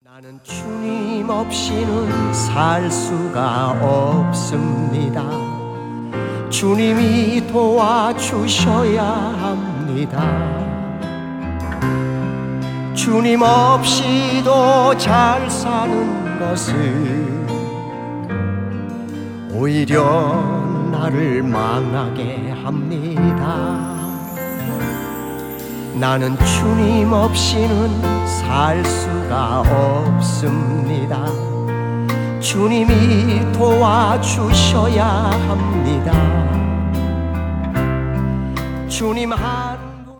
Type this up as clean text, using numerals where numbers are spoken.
나는 주님 없이는 살 수가 없습니다. 주님이 도와주셔야 합니다. 주님 없이도 잘 사는 것은 오히려 나를 망하게 합니다. 나는 주님 없이는 살 수가 없습니다. 주님이 도와주셔야 합니다. 주님 하나